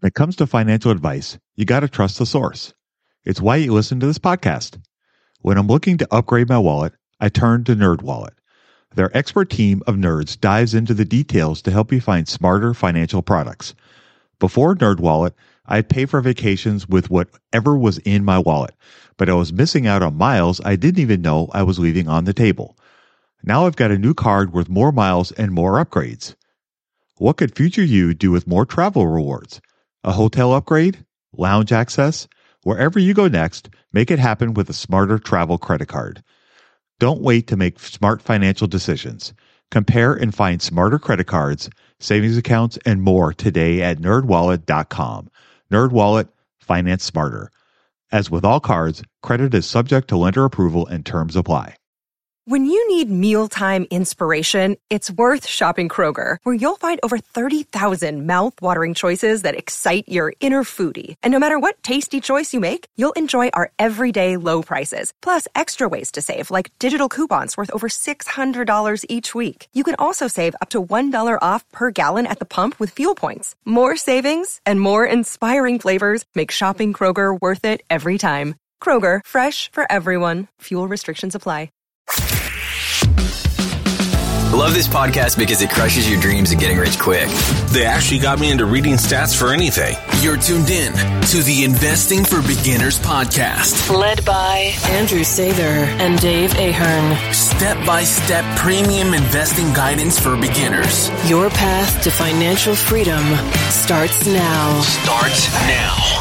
When it comes to financial advice, you got to trust the source. It's why you listen to this podcast. When I'm looking to upgrade my wallet, I turn to NerdWallet. Their expert team of nerds dives into the details to help you find smarter financial products. Before NerdWallet, I'd pay for vacations with whatever was in my wallet, but I was missing out on miles I didn't even know I was leaving on the table. Now I've got a new card worth more miles and more upgrades. What could future you do with more travel rewards? A hotel upgrade? Lounge access? Wherever you go next, make it happen with a smarter travel credit card. Don't wait to make smart financial decisions. Compare and find smarter credit cards, savings accounts, and more today at nerdwallet.com. NerdWallet, finance smarter. As with all cards, credit is subject to lender approval and terms apply. When you need mealtime inspiration, it's worth shopping Kroger, where you'll find over 30,000 mouth-watering choices that excite your inner foodie. And no matter what tasty choice you make, you'll enjoy our everyday low prices, plus extra ways to save, like digital coupons worth over $600 each week. You can also save up to $1 off per gallon at the pump with fuel points. More savings and more inspiring flavors make shopping Kroger worth it every time. Kroger, fresh for everyone. Fuel restrictions apply. Love this podcast because it crushes your dreams of getting rich quick. They actually got me into reading stats for anything. You're tuned in to the Investing for Beginners podcast. Led by Andrew Sather and Dave Ahern. Step-by-step premium investing guidance for beginners. Your path to financial freedom starts now. Starts now.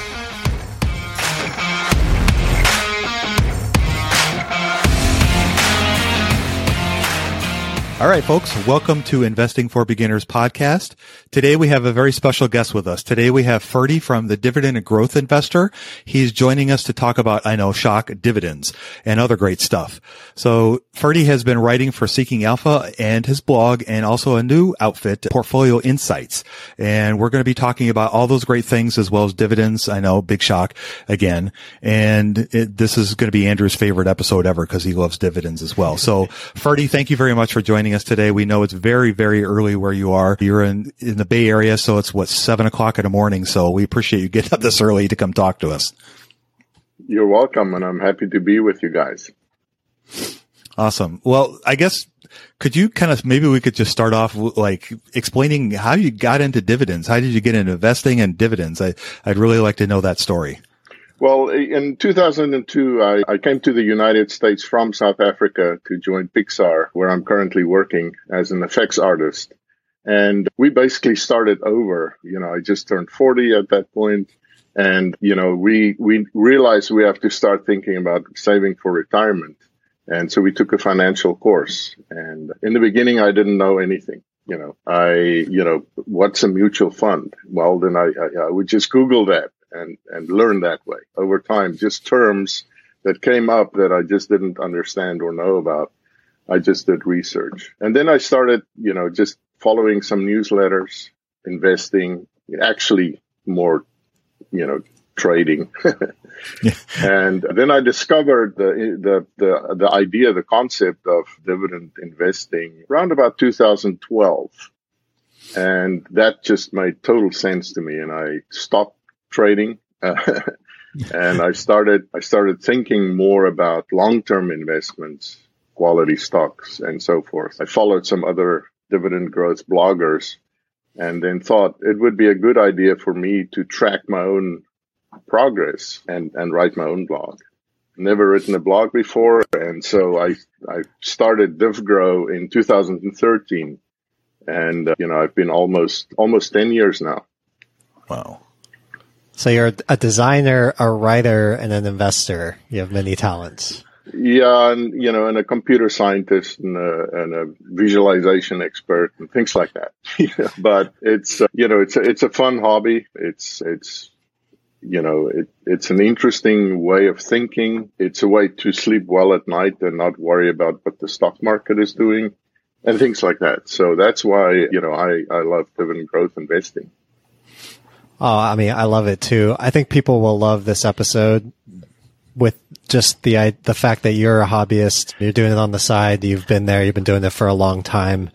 All right, folks, welcome to Investing for Beginners podcast. Today we have a very special guest with us. Today we have Ferdy from the Dividend and Growth Investor. He's joining us to talk about, shock dividends and other great stuff. So Ferdy has been writing for Seeking Alpha and his blog and also a new outfit, Portfolio Insights. And we're going to be talking about all those great things as well as dividends. I know, big shock again. And this is going to be Andrew's favorite episode ever because he loves dividends as well. So Ferdy, thank you very much for joining us today. We know it's very, very early where you are. You're in the Bay Area, so it's 7:00 in the morning. So we appreciate you getting up this early to come talk to us. You're welcome, and I'm happy to be with you guys. Awesome. Well, I guess could you maybe we could just start off like explaining how you got into dividends? How did you get into investing and dividends? I'd really like to know that story. Well, in 2002, I came to the United States from South Africa to join Pixar, where I'm currently working as an effects artist. And we basically started over. I just turned 40 at that point. And, we realized we have to start thinking about saving for retirement. And so we took a financial course. And in the beginning, I didn't know anything. What's a mutual fund? Well, then I would just Google that. And learn that way over time, just terms that came up that I just didn't understand or know about. I just did research. And then I started, just following some newsletters, investing, actually more, trading. And then I discovered the idea, the concept of dividend investing around about 2012. And that just made total sense to me. And I stopped trading, and I started thinking more about long-term investments, quality stocks, and so forth. I followed some other dividend growth bloggers, and then thought it would be a good idea for me to track my own progress and write my own blog. Never written a blog before, and so I started DivGrow in 2013, and I've been almost 10 years now. Wow. So you're a designer, a writer, and an investor. You have many talents. Yeah, and a computer scientist and a visualization expert and things like that. But it's a fun hobby. It's an interesting way of thinking. It's a way to sleep well at night and not worry about what the stock market is doing and things like that. So that's why I love dividend growth investing. Oh, I love it too. I think people will love this episode with just the fact that you're a hobbyist. You're doing it on the side. You've been there. You've been doing it for a long time.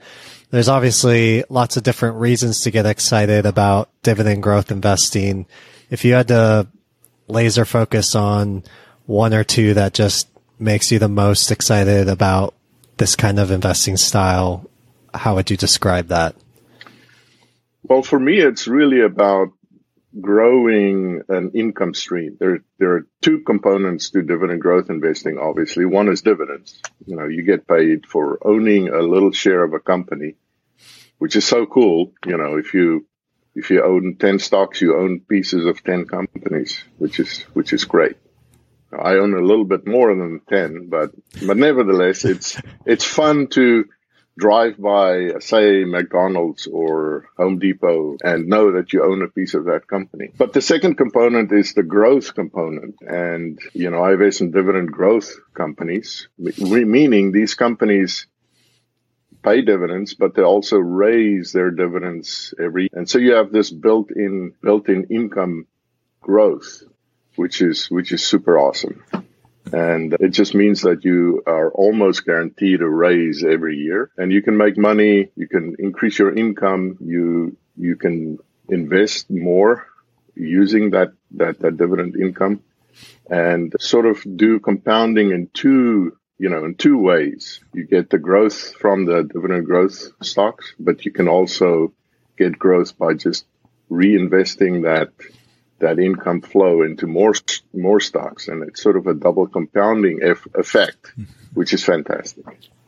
there's obviously lots of different reasons to get excited about dividend growth investing. If you had to laser focus on one or two that just makes you the most excited about this kind of investing style, how would you describe that? Well, for me, it's really about growing an income stream. There are two components to dividend growth investing, obviously. One is dividends. You get paid for owning a little share of a company, which is so cool. If you own 10 stocks, you own pieces of 10 companies, which is great. I own a little bit more than 10, but nevertheless, it's fun to drive by, say, McDonald's or Home Depot and know that you own a piece of that company. But the second component is the growth component. And, I invest in dividend growth companies, meaning these companies pay dividends, but they also raise their dividends and so you have this built-in income growth, which is super awesome. And it just means that you are almost guaranteed a raise every year, and you can make money, you can increase your income, you can invest more using that dividend income, and sort of do compounding in two ways. You get the growth from the dividend growth stocks, but you can also get growth by just reinvesting that income flow into more stocks, and it's sort of a double compounding effect, which is fantastic.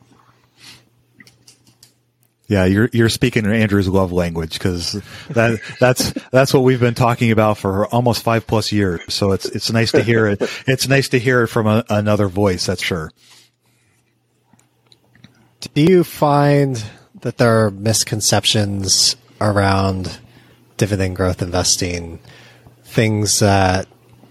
Yeah, you're speaking in Andrew's love language, because that's what we've been talking about for almost 5+ years. So it's nice to hear it. It's nice to hear it from another voice. That's sure. Do you find that there are misconceptions around dividend growth investing? Things that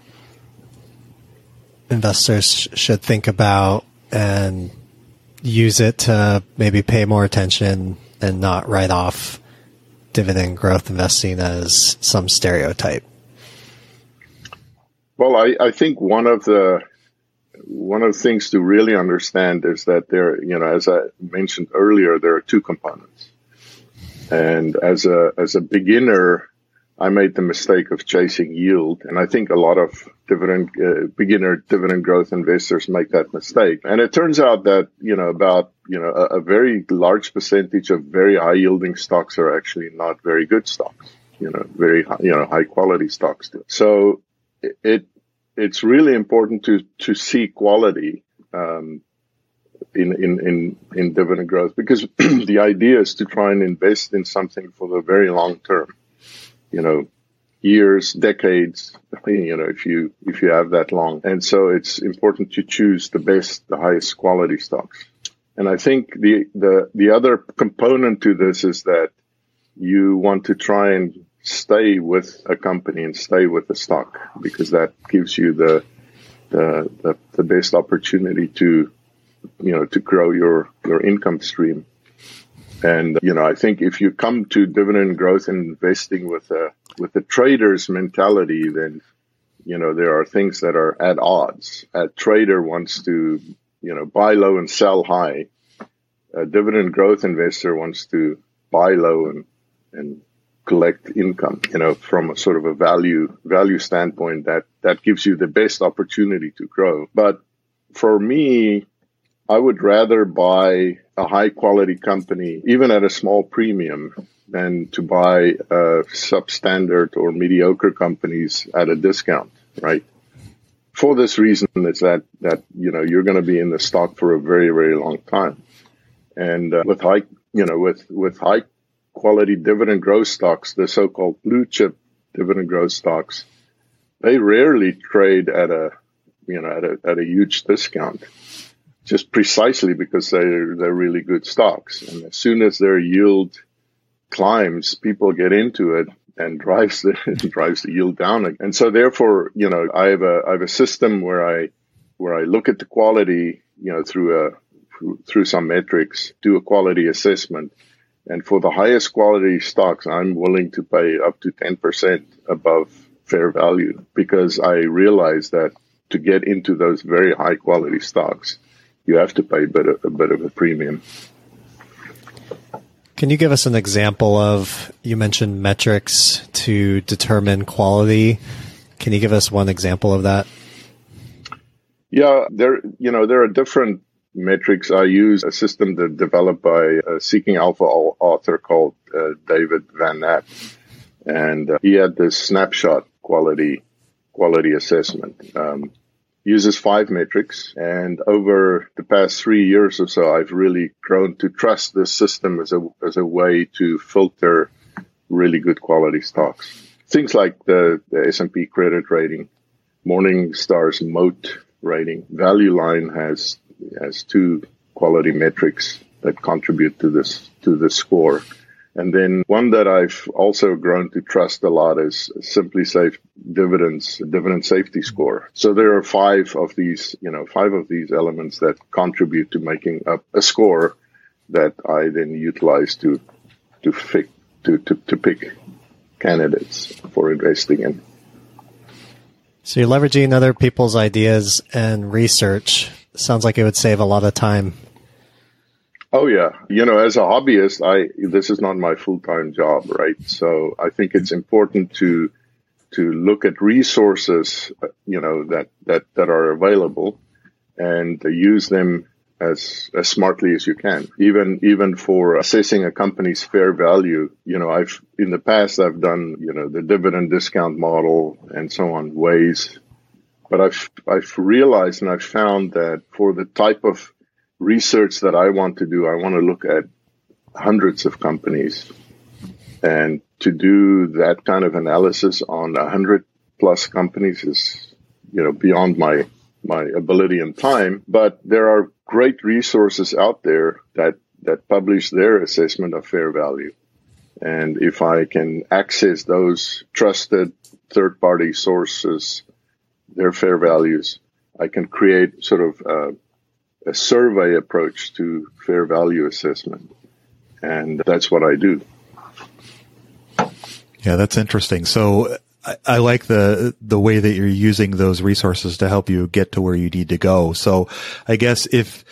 investors should think about and use it to maybe pay more attention and not write off dividend growth investing as some stereotype? Well, I think one of the things to really understand is that there, as I mentioned earlier, there are two components. And as a beginner, I made the mistake of chasing yield, and I think a lot of beginner dividend growth investors make that mistake. And it turns out that a very large percentage of very high yielding stocks are actually not very good stocks. Very high quality stocks. So it's really important to see quality in dividend growth, because the idea is to try and invest in something for the very long term. Years, decades, if you have that long. And so it's important to choose the highest quality stocks. And I think the other component to this is that you want to try and stay with a company and stay with the stock, because that gives you the best opportunity to grow your income stream. And, I think if you come to dividend growth investing with a trader's mentality, then, there are things that are at odds. A trader wants to, buy low and sell high. A dividend growth investor wants to buy low and collect income, from a sort of a value standpoint that gives you the best opportunity to grow. But for me, I would rather buy a high quality company, even at a small premium, than to buy substandard or mediocre companies at a discount, right? For this reason, it's that you're going to be in the stock for a very, very long time. And with high quality dividend growth stocks, the so-called blue chip dividend growth stocks, they rarely trade at a huge discount, just precisely because they're really good stocks. And as soon as their yield climbs, people get into it and drives the yield down again. And so therefore, I have a system where I look at the quality, through some metrics, do a quality assessment. And for the highest quality stocks, I'm willing to pay up to 10% above fair value, because I realize that to get into those very high quality stocks, you have to pay a bit of a premium. Can you give us an example of, you mentioned metrics to determine quality. Can you give us one example of that? Yeah, there are different metrics. I use a system that developed by a Seeking Alpha author called David Van Napp. And he had this snapshot quality assessment. Uses 5 metrics, and over the past 3 years or so, I've really grown to trust this system as a way to filter really good quality stocks. Things like the S&P credit rating, Morningstar's Moat rating. Value Line has 2 quality metrics that contribute to this score. And then one that I've also grown to trust a lot is SimpliSafe dividend safety score. So there are 5 of these elements that contribute to making up a score that I then utilize to pick candidates for investing in. So you're leveraging other people's ideas and research. Sounds like it would save a lot of time. Oh, yeah. As a hobbyist, this is not my full-time job, right? So I think it's important to look at resources, that are available and use them as smartly as you can. Even for assessing a company's fair value, in the past I've done, the dividend discount model and so on, ways. But I've realized and I've found that for the type of research that I want to do, I want to look at hundreds of companies, and to do that kind of analysis on 100 plus companies is, beyond my ability and time. But there are great resources out there that publish their assessment of fair value. And if I can access those trusted third-party sources, their fair values, I can create sort of a survey approach to fair value assessment. And that's what I do. Yeah, that's interesting. So I like the way that you're using those resources to help you get to where you need to go. So I guess if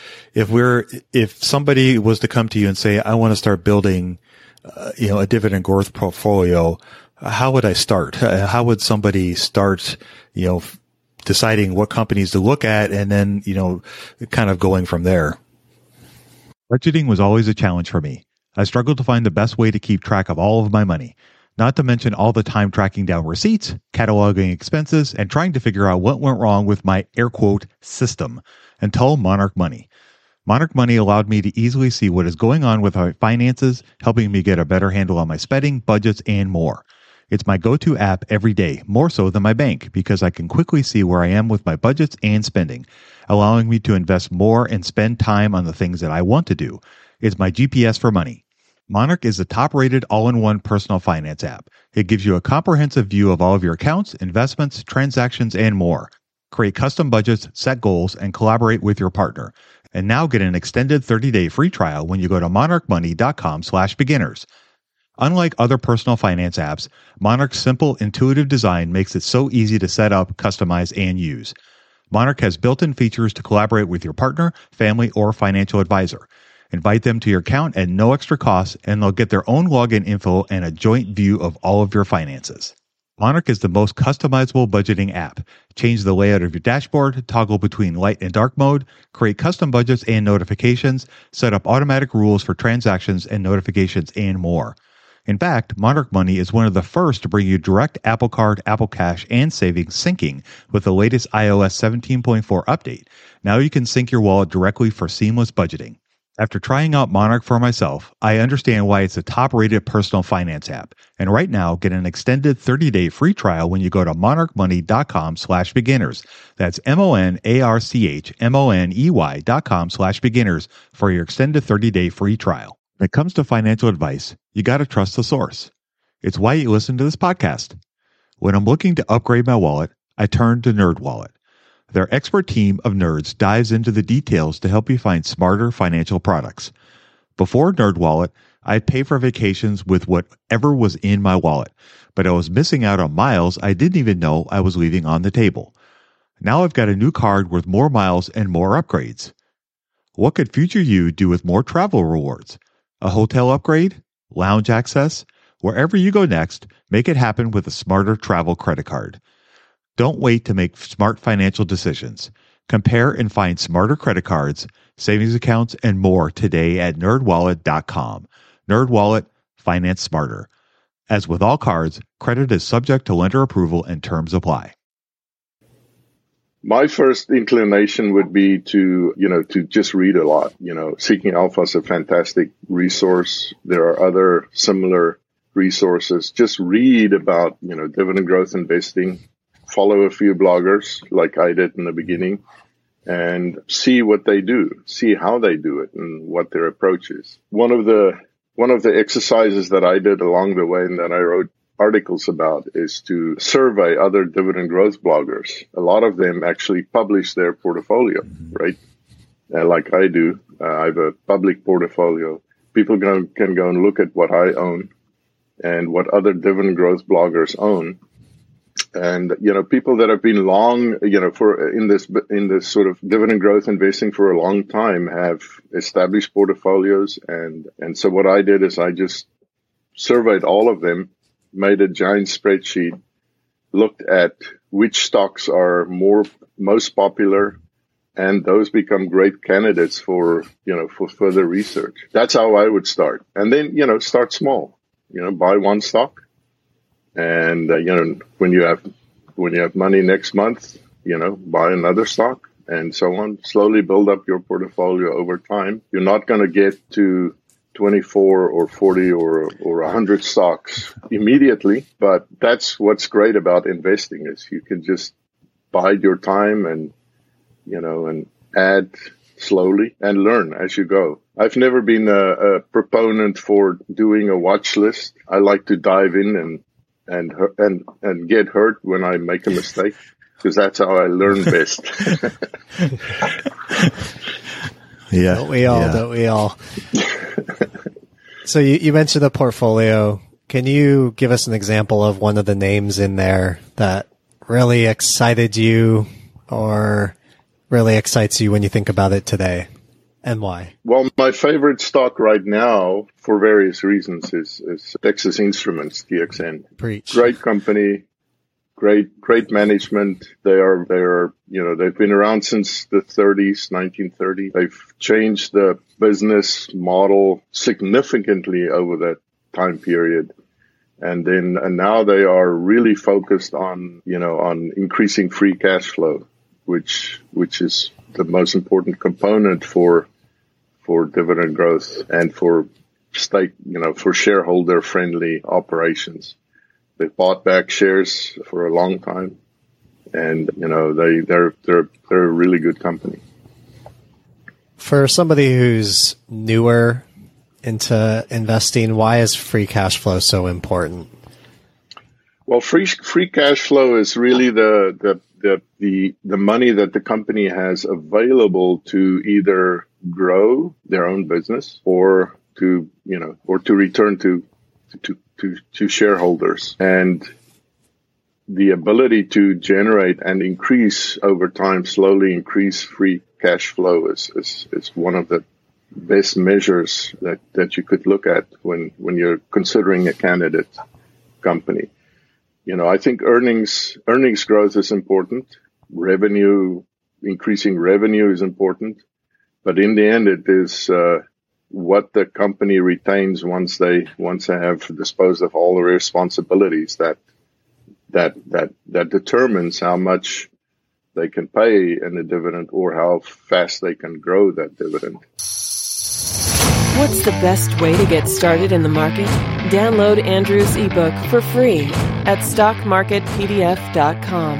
somebody was to come to you and say, I want to start building, a dividend growth portfolio, how would I start? How would somebody start, deciding what companies to look at and then, kind of going from there? Budgeting was always a challenge for me. I struggled to find the best way to keep track of all of my money, not to mention all the time tracking down receipts, cataloging expenses, and trying to figure out what went wrong with my air quote system until Monarch Money. Monarch Money allowed me to easily see what is going on with my finances, helping me get a better handle on my spending, budgets, and more. It's my go-to app every day, more so than my bank, because I can quickly see where I am with my budgets and spending, allowing me to invest more and spend time on the things that I want to do. It's my GPS for money. Monarch is the top-rated all-in-one personal finance app. It gives you a comprehensive view of all of your accounts, investments, transactions, and more. Create custom budgets, set goals, and collaborate with your partner. And now get an extended 30-day free trial when you go to monarchmoney.com/beginners. Unlike other personal finance apps, Monarch's simple, intuitive design makes it so easy to set up, customize, and use. Monarch has built-in features to collaborate with your partner, family, or financial advisor. Invite them to your account at no extra cost, and they'll get their own login info and a joint view of all of your finances. Monarch is the most customizable budgeting app. Change the layout of your dashboard, toggle between light and dark mode, create custom budgets and notifications, set up automatic rules for transactions and notifications, and more. In fact, Monarch Money is one of the first to bring you direct Apple Card, Apple Cash, and savings syncing with the latest iOS 17.4 update. Now you can sync your wallet directly for seamless budgeting. After trying out Monarch for myself, I understand why it's a top-rated personal finance app. And right now, get an extended 30-day free trial when you go to monarchmoney.com/beginners. That's monarchmoney.com/beginners for your extended 30-day free trial. When it comes to financial advice, you got to trust the source. It's why you listen to this podcast. When I'm looking to upgrade my wallet, I turn to NerdWallet. Their expert team of nerds dives into the details to help you find smarter financial products. Before NerdWallet, I'd pay for vacations with whatever was in my wallet, but I was missing out on miles I didn't even know I was leaving on the table. Now I've got a new card with more miles and more upgrades. What could future you do with more travel rewards? A hotel upgrade? Lounge access? Wherever you go next, make it happen with a Smarter Travel credit card. Don't wait to make smart financial decisions. Compare and find smarter credit cards, savings accounts, and more today at nerdwallet.com. NerdWallet, finance smarter. As with all cards, credit is subject to lender approval and terms apply. My first inclination would be to just read a lot. Seeking Alpha is a fantastic resource. There are other similar resources. Just read about, dividend growth investing. Follow a few bloggers like I did in the beginning and see what they do, see how they do it and what their approach is. One of the exercises that I did along the way and that I wrote articles about is to survey other dividend growth bloggers. A lot of them actually publish their portfolio, right? Like I do. I have a public portfolio. People can go and look at what I own and what other dividend growth bloggers own. And, people that have been long, in this sort of dividend growth investing for a long time have established portfolios. And so what I did is I just surveyed all of them, made a giant spreadsheet, looked at which stocks are most popular, and those become great candidates for further research. That's how I would start. And then, start small, buy one stock. And, when you have money next month, buy another stock and so on. Slowly build up your portfolio over time. You're not going to get to 24 or 40 or 100 stocks immediately, but that's what's great about investing is you can just bide your time and add slowly and learn as you go. I've never been a proponent for doing a watch list. I like to dive in and get hurt when I make a mistake because that's how I learn best. Yeah. Don't we all? So you mentioned the portfolio. Can you give us an example of one of the names in there that really excited you or really excites you when you think about it today, and why? Well, my favorite stock right now, for various reasons, is Texas Instruments, TXN. Preach. Great company, great management. They've been around since the 30s, 1930. They've changed the business model significantly over that time period. And now they are really focused on increasing free cash flow, which is the most important component for dividend growth and for for shareholder friendly operations. They've bought back shares for a long time, and they're a really good company. For somebody who's newer into investing, why is free cash flow so important? Well, free cash flow is really the money that the company has available to either grow their own business or to return to shareholders. And the ability to generate and increase over time, slowly increase free cash flow is one of the best measures that you could look at when you're considering a candidate company. I think earnings growth is important. Increasing revenue is important. But in the end, it is what the company retains once they have disposed of all the responsibilities that determines how much they can pay in a dividend or how fast they can grow that dividend. What's the best way to get started in the market? Download Andrew's ebook for free at stockmarketpdf.com.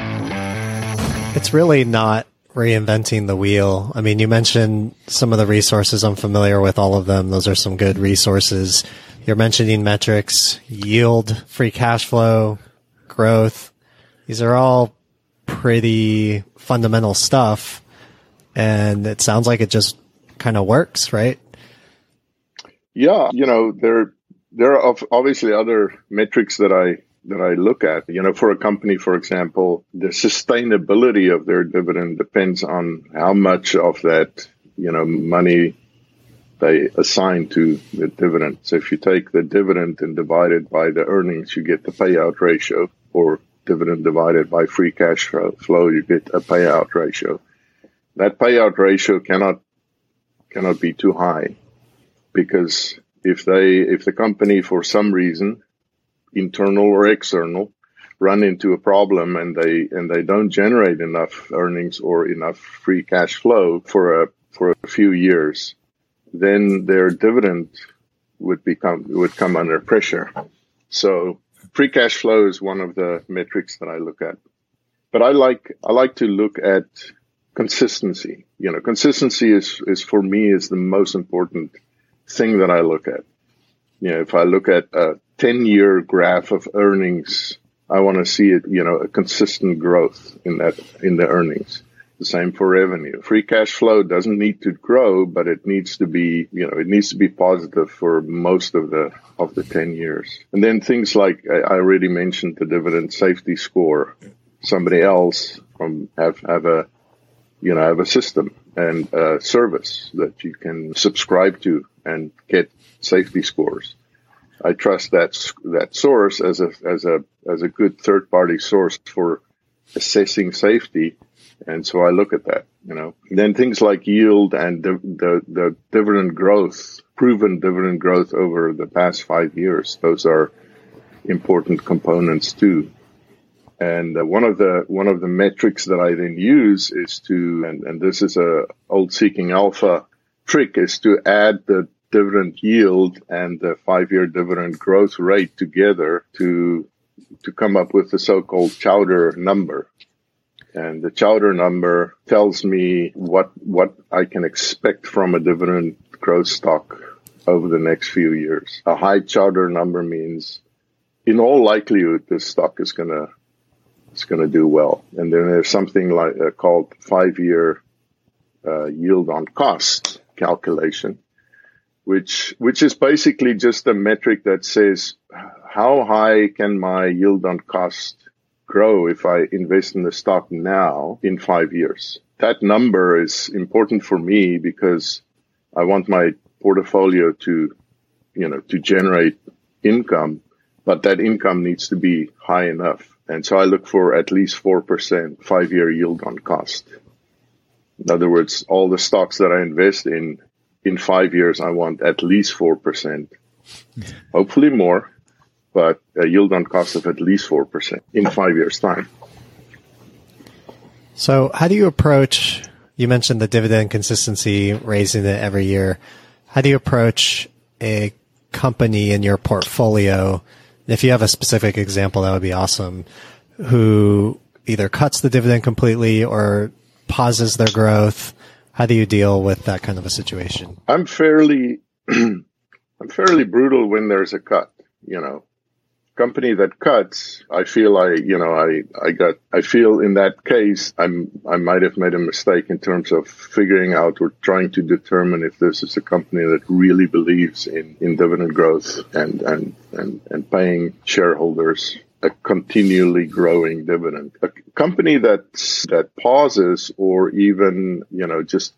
It's really not reinventing the wheel. I mean, you mentioned some of the resources. I'm familiar with all of them. Those are some good resources. You're mentioning metrics, yield, free cash flow, growth. These are all pretty fundamental stuff. And it sounds like it just kind of works, right? Yeah. There are obviously other metrics that I look at. For a company, for example, the sustainability of their dividend depends on how much of that, money they assign to the dividend. So if you take the dividend and divide it by the earnings, you get the payout ratio, or dividend divided by free cash flow, you get a payout ratio. That payout ratio cannot be too high, because if the company, for some reason, internal or external, run into a problem and they don't generate enough earnings or enough free cash flow for a few years, then their dividend would come under pressure. So free cash flow is one of the metrics that I look at. But I like to look at consistency. Consistency is for me is the most important thing that I look at. If I look at a 10-year graph of earnings, I want to see it, a consistent growth in the earnings. The same for revenue. Free cash flow doesn't need to grow, but it needs to be, it needs to be positive for most of the 10 years. And then things like I already mentioned, the dividend safety score. Somebody else have a system and a service that you can subscribe to and get safety scores. I trust that source as a good third-party source for assessing safety, and so I look at that. Then things like yield and the dividend growth, proven dividend growth over the past 5 years. Those are important components too. And one of the metrics that I then use is and this is a old Seeking Alpha trick, is to add the dividend yield and the 5-year dividend growth rate together to come up with the so-called Chowder number. And the Chowder number tells me what I can expect from a dividend growth stock over the next few years. A high Chowder number means, in all likelihood, this stock is gonna do well. And then there's something like called 5-year yield on cost calculation, which is basically just a metric that says how high can my yield on cost grow if I invest in the stock now in 5 years. That number is important for me because I want my portfolio to generate income, but that income needs to be high enough. And so I look for at least 4% 5-year yield on cost. In other words, all the stocks that I invest in 5 years, I want at least 4%, hopefully more, but a yield on cost of at least 4% in 5 years' time. So how do you approach, you mentioned the dividend consistency, raising it every year. How do you approach a company in your portfolio? If you have a specific example, that would be awesome, who either cuts the dividend completely or pauses their growth. How do you deal with that kind of a situation? I'm fairly brutal when there's a cut, Company that cuts, I feel I feel in that case, I might have made a mistake in terms of figuring out or trying to determine if this is a company that really believes in dividend growth and paying shareholders a continually growing dividend. A company that pauses or even, just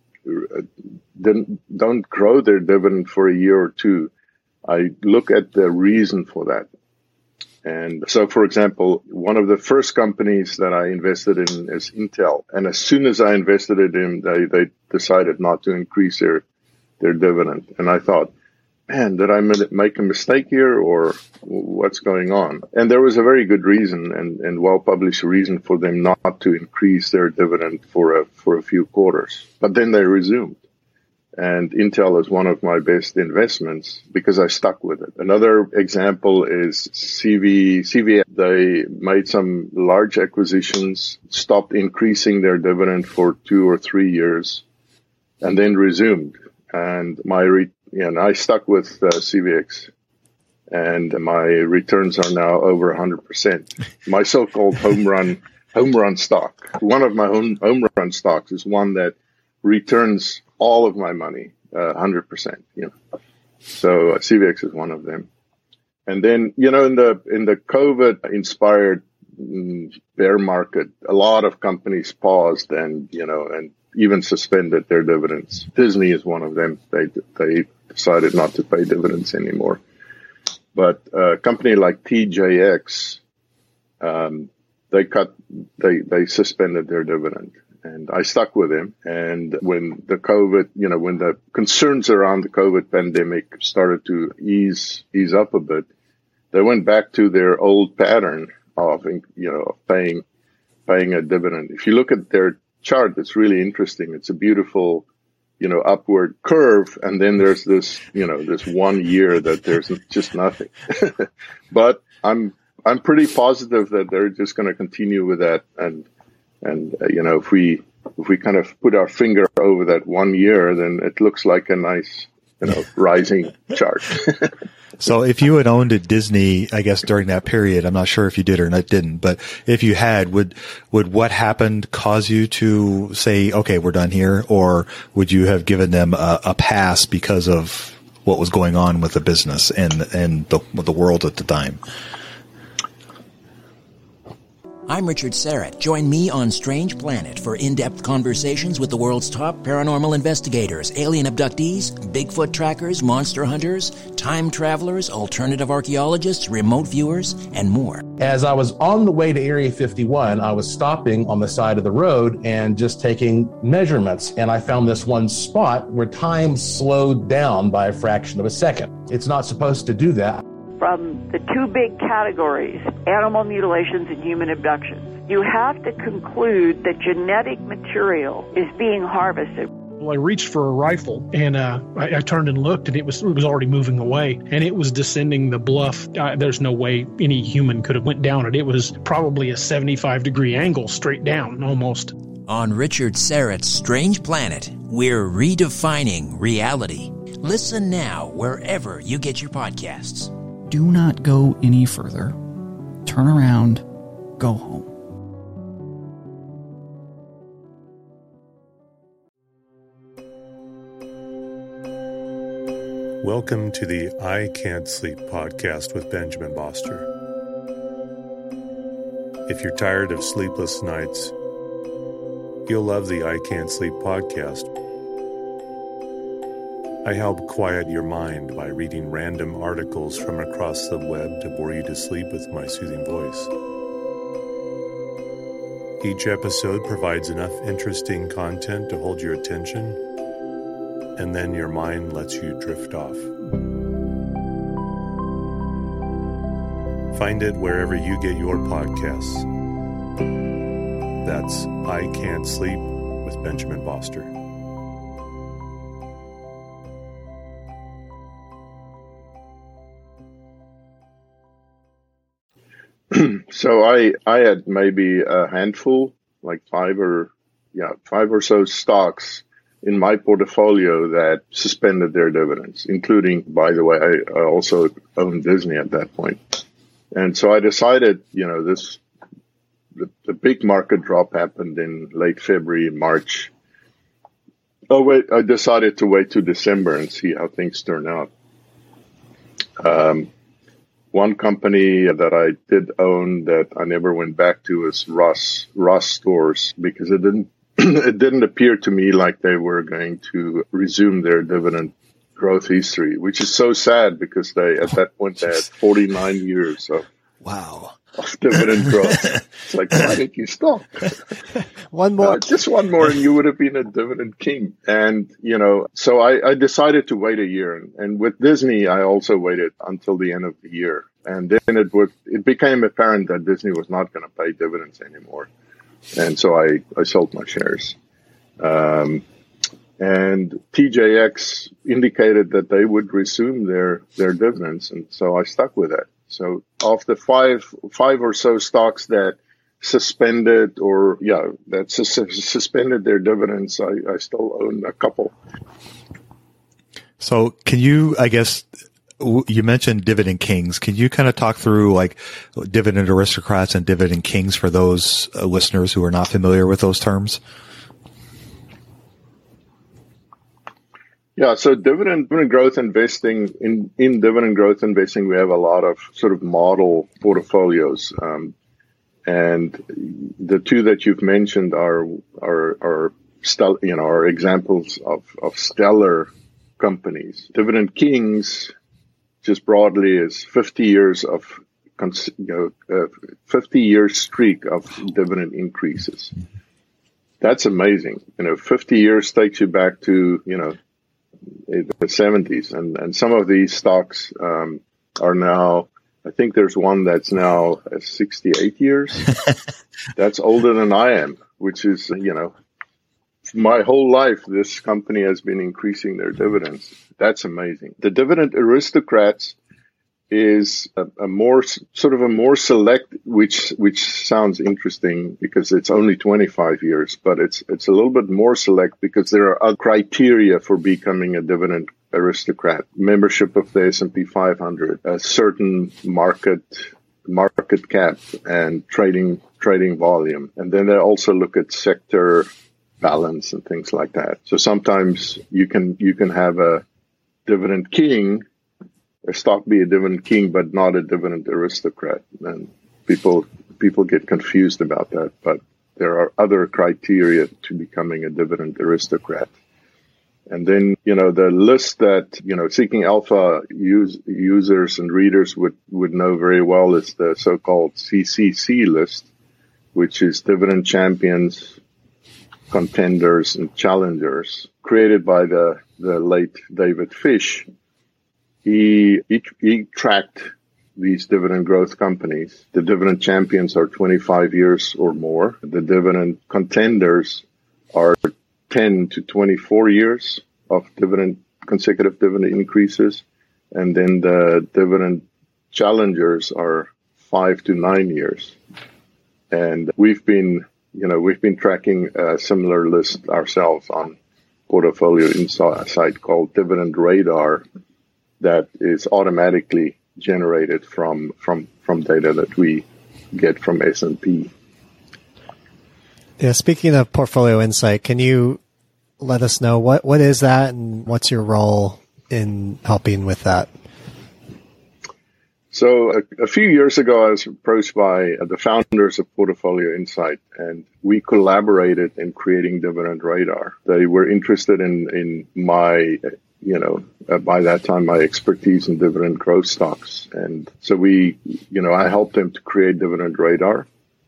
don't grow their dividend for a year or two, I look at the reason for that. And so, for example, one of the first companies that I invested in is Intel. And as soon as I invested in them, they decided not to increase their dividend. And I thought, man, did I make a mistake here, or what's going on? And there was a very good reason and well-published reason for them not to increase their dividend for a few quarters. But then they resumed. And Intel is one of my best investments because I stuck with it. Another example is CVX. They made some large acquisitions, stopped increasing their dividend for 2 or 3 years, and then resumed. And I stuck with CVX, and my returns are now over 100%. My so-called home run stock. One of my home run stocks is one that returns all of my money, 100%, So CVX is one of them. And then, in the COVID inspired bear market, a lot of companies paused and even suspended their dividends. Disney is one of them. They decided not to pay dividends anymore. But a company like TJX, they suspended their dividend. And I stuck with them. And when the when the concerns around the COVID pandemic started to ease up a bit, they went back to their old pattern of paying a dividend. If you look at their chart, it's really interesting. It's a beautiful, upward curve. And then there's this 1 year that there's just nothing. But I'm pretty positive that they're just going to continue with that. And if we kind of put our finger over that 1 year, then it looks like a nice, rising chart. So if you had owned a Disney, I guess during that period, I'm not sure if you did or didn't, but if you had, would what happened cause you to say, okay, we're done here? Or would you have given them a pass because of what was going on with the business and the world at the time? I'm Richard Serrett. Join me on Strange Planet for in-depth conversations with the world's top paranormal investigators, alien abductees, Bigfoot trackers, monster hunters, time travelers, alternative archaeologists, remote viewers, and more. As I was on the way to Area 51, I was stopping on the side of the road and just taking measurements. And I found this one spot where time slowed down by a fraction of a second. It's not supposed to do that. From the two big categories, animal mutilations and human abductions, you have to conclude that genetic material is being harvested. Well, I reached for a rifle, and I turned and looked, and it was already moving away, and it was descending the bluff. There's no way any human could have went down it. It was probably a 75-degree angle straight down, almost. On Richard Serrett's Strange Planet, we're redefining reality. Listen now wherever you get your podcasts. Do not go any further. Turn around. Go home. Welcome to the I Can't Sleep podcast with Benjamin Boster. If you're tired of sleepless nights, you'll love the I Can't Sleep podcast. I help quiet your mind by reading random articles from across the web to bore you to sleep with my soothing voice. Each episode provides enough interesting content to hold your attention, and then your mind lets you drift off. Find it wherever you get your podcasts. That's I Can't Sleep with Benjamin Boster. So I had maybe a handful, like five or so stocks in my portfolio that suspended their dividends, including, by the way, I also owned Disney at that point. And so I decided, the big market drop happened in late February and March. I decided to wait till December and see how things turn out. One company that I did own that I never went back to is Ross Stores, because it didn't appear to me like they were going to resume their dividend growth history, which is so sad because at that point they had 49 years of dividend growth. It's like, why did you stop? One more. Just one more and you would have been a dividend king. And, so I decided to wait a year. And with Disney, I also waited until the end of the year. And then it became apparent that Disney was not going to pay dividends anymore. And so I sold my shares. And TJX indicated that they would resume their dividends. And so I stuck with that. So of the five or so stocks that suspended suspended their dividends, I still own a couple. So can you, I guess, you mentioned dividend kings. Can you kind of talk through like dividend aristocrats and dividend kings for those listeners who are not familiar with those terms? Yeah, so dividend growth investing, in dividend growth investing, we have a lot of sort of model portfolios. And the two that you've mentioned are are examples of stellar companies. Dividend Kings, just broadly, is 50 years of 50-year streak of dividend increases. That's amazing. 50 years takes you back to, the 70s. And some of these stocks are now, I think there's one that's now 68 years. That's older than I am, which is, my whole life, this company has been increasing their dividends. That's amazing. The Dividend Aristocrats is a more select, which sounds interesting because it's only 25 years, but it's a little bit more select because there are other criteria for becoming a Dividend Aristocrat. Membership of the S&P 500, a certain market cap, and trading volume. And then they also look at sector balance and things like that. So sometimes you can have a Dividend King, a stock be a Dividend King, but not a Dividend Aristocrat. And people get confused about that, but there are other criteria to becoming a Dividend Aristocrat. And then, the list that, Seeking Alpha users and readers would know very well is the so-called CCC list, which is Dividend Champions, Contenders, and Challengers, created by the late David Fish. He tracked these dividend growth companies. The dividend champions are 25 years or more. The dividend contenders are 10 to 24 years of consecutive dividend increases. And then the dividend challengers are 5 to 9 years. And we've been tracking a similar list ourselves on Portfolio Insight called Dividend Radar, that is automatically generated from data that we get from S&P. Yeah, speaking of Portfolio Insight, can you let us know what is that and what's your role in helping with that? So a few years ago, I was approached by the founders of Portfolio Insight, and we collaborated in creating Dividend Radar. They were interested in my, by that time, my expertise in dividend growth stocks. And so I helped them to create Dividend Radar.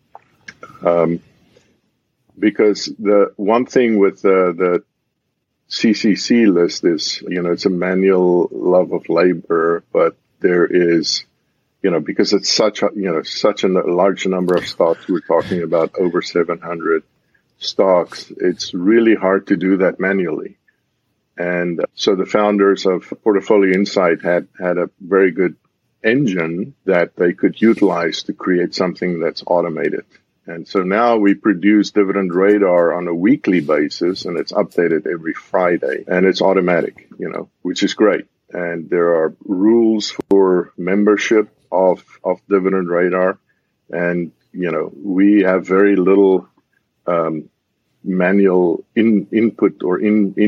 Because the one thing with the CCC list is, it's a manual love of labor, but there is, because it's such a large number of stocks, we're talking about over 700 stocks, it's really hard to do that manually. And so the founders of Portfolio Insight had a very good engine that they could utilize to create something that's automated. And so now we produce Dividend Radar on a weekly basis, and it's updated every Friday, and it's automatic, which is great. And there are rules for membership of Dividend Radar. And, we have very little manual input or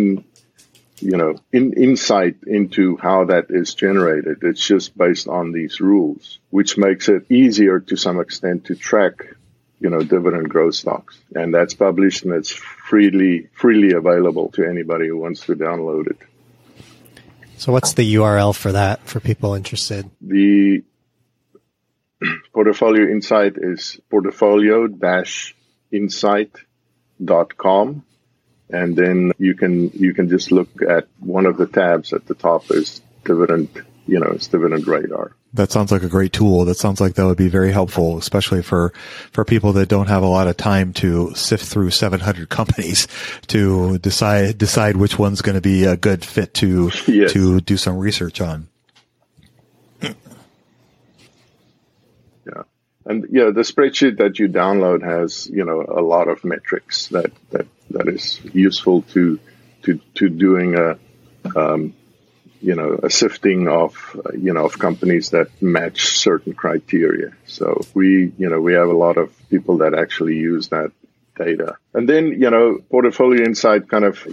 insight into how that is generated. It's just based on these rules, which makes it easier to some extent to track, dividend growth stocks. And that's published, and it's freely available to anybody who wants to download it. So what's the URL for that for people interested? The Portfolio Insight is portfolio-insight.com. And then you can just look at one of the tabs at the top is Dividend Radar. That sounds like a great tool. That sounds like that would be very helpful, especially for people that don't have a lot of time to sift through 700 companies to decide which one's going to be a good fit to do some research on. Yeah. And the spreadsheet that you download has, a lot of metrics that is useful to doing a sifting of companies that match certain criteria. So we have a lot of people that actually use that data. And then, Portfolio Insight kind of,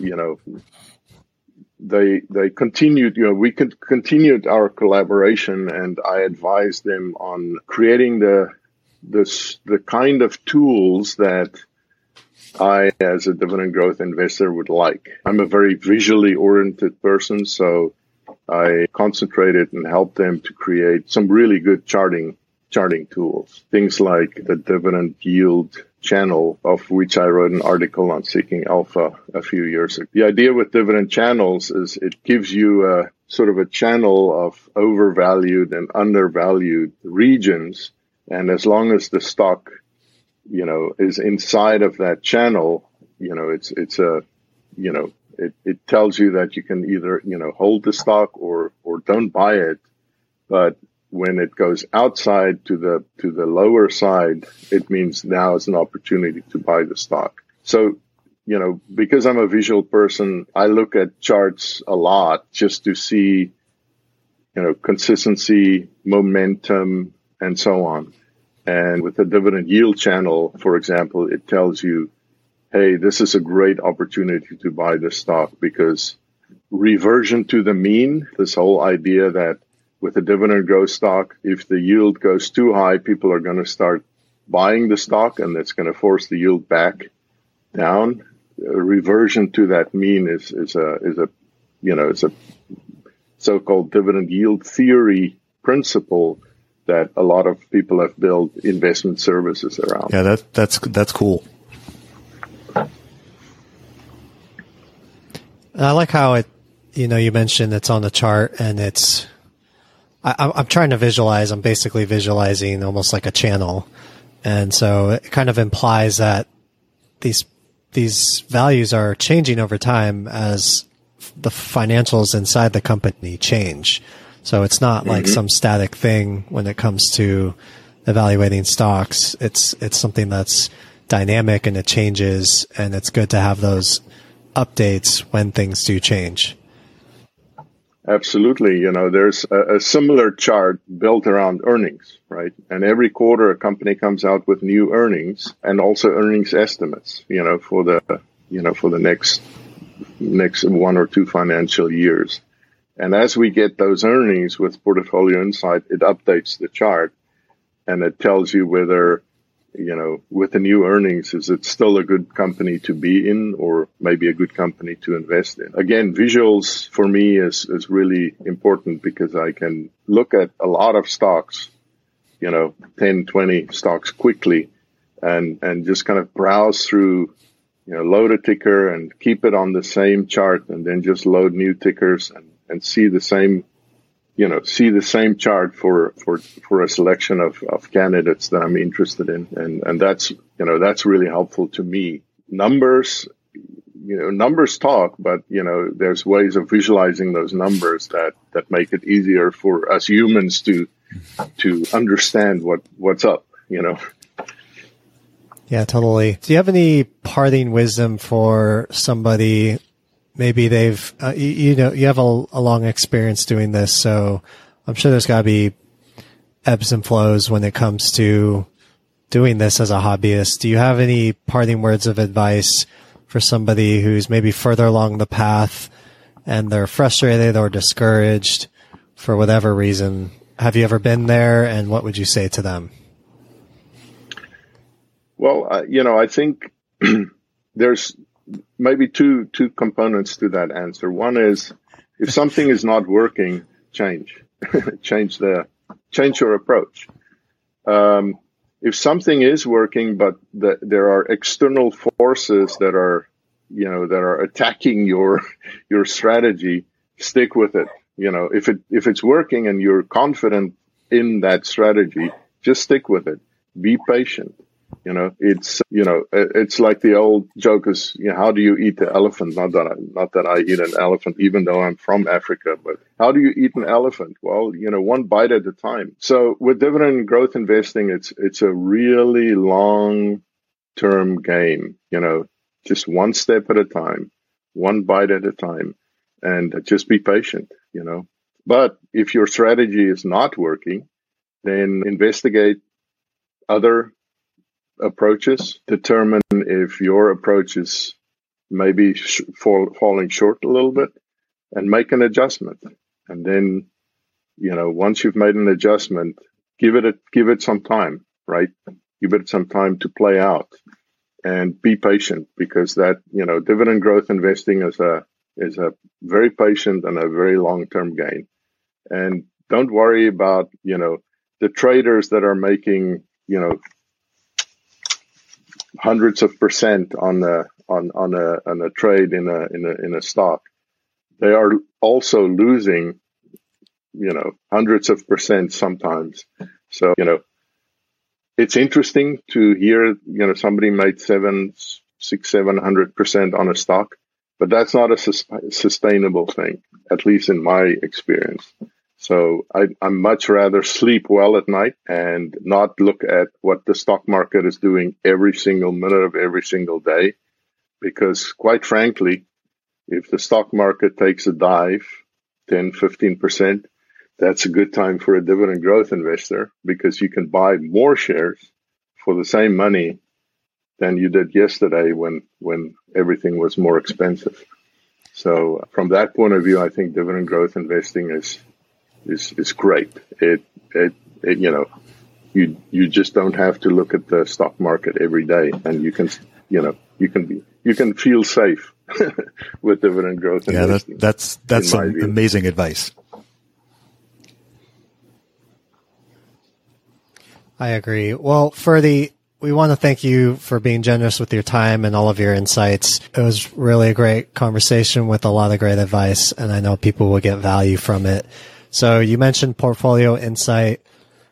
they continued, we continued our collaboration, and I advised them on creating the kind of tools that I, as a dividend growth investor, would like. I'm a very visually oriented person, so I concentrated and helped them to create some really good charting tools. Things like the dividend yield channel, of which I wrote an article on Seeking Alpha a few years ago. The idea with dividend channels is it gives you a sort of a channel of overvalued and undervalued regions. And as long as the stock, is inside of that channel, it tells you that you can either, hold the stock or don't buy it. But when it goes outside to the lower side, it means now is an opportunity to buy the stock. So, because I'm a visual person, I look at charts a lot just to see, consistency, momentum, and so on. And with the dividend yield channel, for example, it tells you, hey, this is a great opportunity to buy the stock, because reversion to the mean, this whole idea that with a dividend growth stock, if the yield goes too high, people are going to start buying the stock, and it's going to force the yield back down. A reversion to that mean is a so-called dividend yield theory principle that a lot of people have built investment services around. Yeah, that's cool. I like how it, you mentioned it's on the chart, and it's, I'm trying to visualize, I'm basically visualizing almost like a channel. And so it kind of implies that these values are changing over time as the financials inside the company change. So it's not like some static thing when it comes to evaluating stocks. It's something that's dynamic and it changes, and it's good to have those updates when things do change. Absolutely. There's a similar chart built around earnings, right? And every quarter a company comes out with new earnings and also earnings estimates, for the next 1 or 2 financial years. And as we get those earnings with Portfolio Insight, it updates the chart, and it tells you whether, with the new earnings, is it still a good company to be in, or maybe a good company to invest in? Again, visuals for me is really important, because I can look at a lot of stocks, 10, 20 stocks quickly, and just kind of browse through, load a ticker and keep it on the same chart, and then just load new tickers and see the same chart for a selection of candidates that I'm interested in. And that's really helpful to me. Numbers talk, but, there's ways of visualizing those numbers that make it easier for us humans to understand what's up, Yeah, totally. Do you have any parting wisdom for somebody? Maybe they've, you have a long experience doing this, so I'm sure there's got to be ebbs and flows when it comes to doing this as a hobbyist. Do you have any parting words of advice for somebody who's maybe further along the path and they're frustrated or discouraged for whatever reason? Have you ever been there, and what would you say to them? Well, I think there's maybe two components to that answer. One is, if something is not working, change your approach. If something is working, but there are external forces that are attacking your strategy, stick with it. If it's working and you're confident in that strategy, just stick with it. Be patient. It's like the old joke is, how do you eat the elephant? Not that I eat an elephant, even though I'm from Africa, but how do you eat an elephant? Well, one bite at a time. So with dividend growth investing, it's a really long-term game, just one step at a time, one bite at a time, and just be patient, But if your strategy is not working, then investigate other approaches, determine if your approach is maybe falling short a little bit, and make an adjustment. And then, once you've made an adjustment, give it some time, right? Give it some time to play out. and be patient, because that, dividend growth investing is a very patient and a very long-term gain. And don't worry about, the traders that are making, hundreds of % on a trade in a stock. They are also losing, hundreds of % sometimes. So, it's interesting to hear, somebody made 700% on a stock, but that's not a sustainable thing, at least in my experience. So I'd much rather sleep well at night and not look at what the stock market is doing every single minute of every single day. Because quite frankly, if the stock market takes a dive, 10, 15%, that's a good time for a dividend growth investor, because you can buy more shares for the same money than you did yesterday when everything was more expensive. So from that point of view, I think dividend growth investing is great. You just don't have to look at the stock market every day, and you can feel safe with dividend growth investing. That's some amazing advice. I agree. Well, we want to thank you for being generous with your time and all of your insights. It was really a great conversation with a lot of great advice, and I know people will get value from it. So you mentioned Portfolio Insight,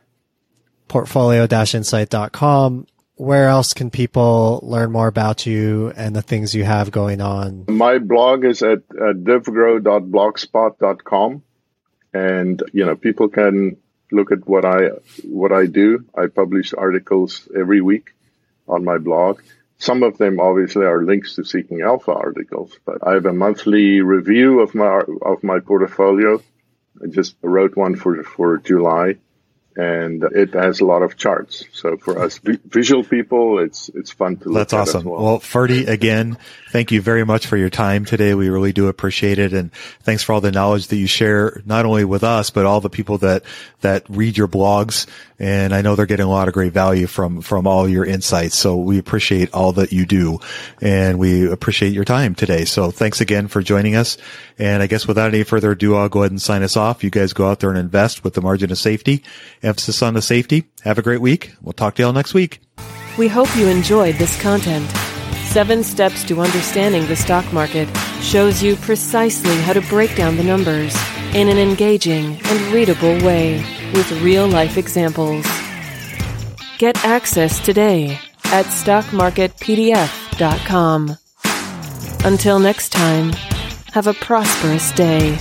portfolio-insight.com. Where else can people learn more about you and the things you have going on? My blog is at divgrow.blogspot.com, and people can look at what I do. I publish articles every week on my blog. Some of them obviously are links to Seeking Alpha articles, but I have a monthly review of my portfolio. I just wrote one for July, and it has a lot of charts. So for us visual people, it's fun to look at. That's awesome. As well. Well, Ferdy, again, thank you very much for your time today. We really do appreciate it. And thanks for all the knowledge that you share, not only with us, but all the people that read your blogs. And I know they're getting a lot of great value from all your insights. So we appreciate all that you do, and we appreciate your time today. So thanks again for joining us. And I guess without any further ado, I'll go ahead and sign us off. You guys go out there and invest with the margin of safety. Emphasis on the safety. Have a great week. We'll talk to y'all next week. We hope you enjoyed this content. 7 Steps to Understanding the Stock Market shows you precisely how to break down the numbers in an engaging and readable way with real-life examples. Get access today at stockmarketpdf.com. Until next time, have a prosperous day.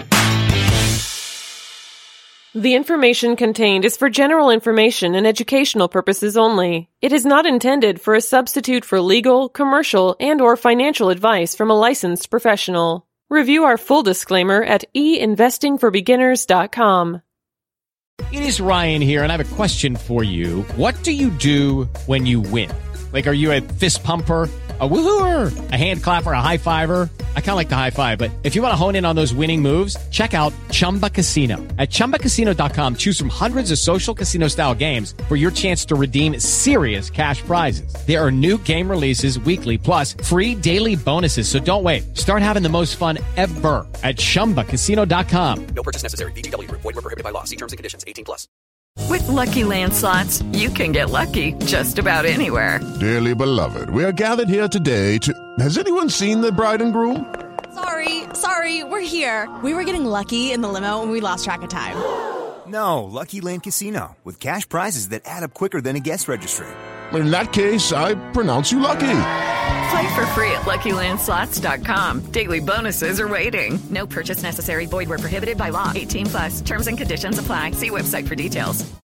The information contained is for general information and educational purposes only. It is not intended for a substitute for legal, commercial, and/or financial advice from a licensed professional. Review our full disclaimer at einvestingforbeginners.com. It is Ryan here, and I have a question for you. What do you do when you win? Like, are you a fist pumper, a woohooer, a hand clapper, a high fiver? I kind of like the high five, but if you want to hone in on those winning moves, check out Chumba Casino. At ChumbaCasino.com, choose from hundreds of social casino-style games for your chance to redeem serious cash prizes. There are new game releases weekly, plus free daily bonuses. So don't wait. Start having the most fun ever at ChumbaCasino.com. No purchase necessary. VGW. Void where prohibited by law. See terms and conditions. 18+. With Lucky Land Slots, you can get lucky just about anywhere. Dearly beloved, we are gathered here today to... Has anyone seen the bride and groom? Sorry, we're here. We were getting lucky in the limo and we lost track of time. No, Lucky Land Casino, with cash prizes that add up quicker than a guest registry. In that case, I pronounce you lucky. Play for free at LuckyLandSlots.com. Daily bonuses are waiting. No purchase necessary. Void where prohibited by law. 18+. Terms and conditions apply. See website for details.